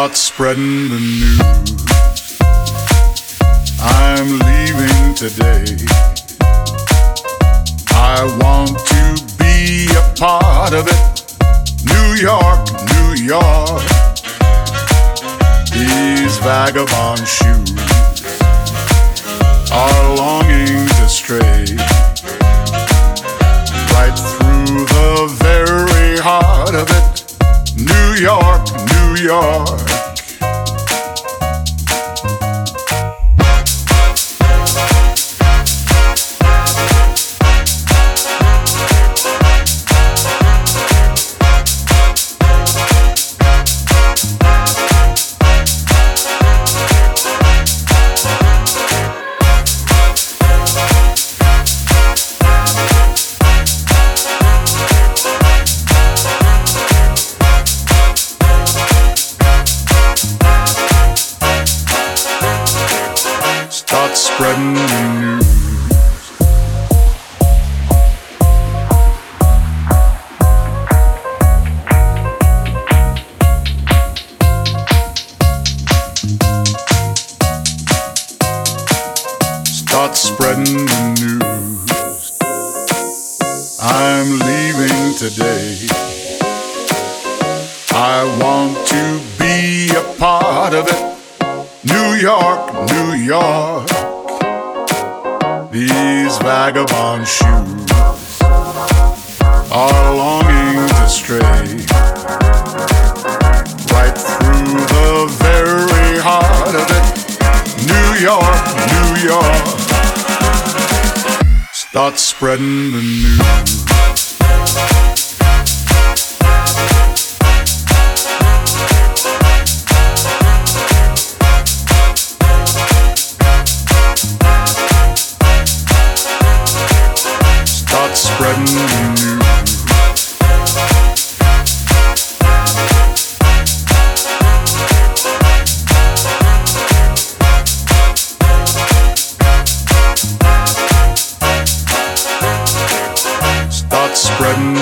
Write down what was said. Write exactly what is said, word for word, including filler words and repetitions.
Start spreading the news. I'm leaving today. I want to be a part of it. New York, New York. These vagabond shoes are longing to stray right through the very heart of it. New York, New York. Start spreading the news. Start spreading the news. I'm leaving today. I want to be a part of it. New York, New York. These vagabond shoes are longing to stray right through the very heart of it. New York, New York. Start spreading the news. Spreading the news. Start spreading